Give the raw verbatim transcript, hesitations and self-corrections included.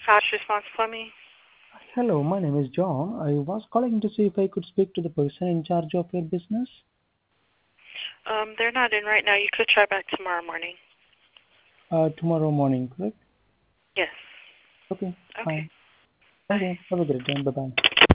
Fast Response Plumbing. Hello, my name is John. I was calling to see if I could speak to the person in charge of your business. Um, they're not in right now. You could try back tomorrow morning. Uh, tomorrow morning, correct? Yes. Okay, Okay. fine. Bye. Okay, have a great time. Bye-bye.